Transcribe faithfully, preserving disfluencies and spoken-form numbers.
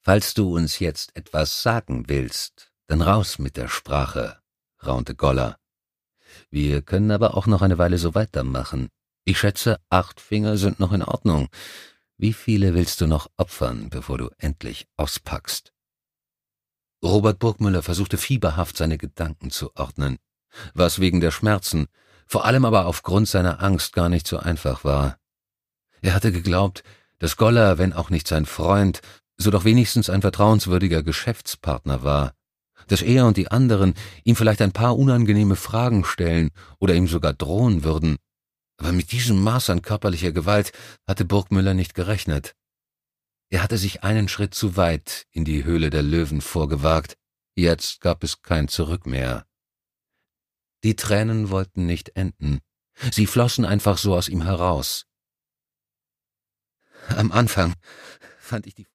»Falls du uns jetzt etwas sagen willst, dann raus mit der Sprache«, raunte Goller. »Wir können aber auch noch eine Weile so weitermachen. Ich schätze, acht Finger sind noch in Ordnung. Wie viele willst du noch opfern, bevor du endlich auspackst?« Robert Burgmüller versuchte fieberhaft, seine Gedanken zu ordnen, was wegen der Schmerzen, vor allem aber aufgrund seiner Angst gar nicht so einfach war. Er hatte geglaubt, dass Goller, wenn auch nicht sein Freund, so doch wenigstens ein vertrauenswürdiger Geschäftspartner war, dass er und die anderen ihm vielleicht ein paar unangenehme Fragen stellen oder ihm sogar drohen würden. Aber mit diesem Maß an körperlicher Gewalt hatte Burgmüller nicht gerechnet. Er hatte sich einen Schritt zu weit in die Höhle der Löwen vorgewagt, jetzt gab es kein Zurück mehr. Die Tränen wollten nicht enden, sie flossen einfach so aus ihm heraus. Am Anfang fand ich die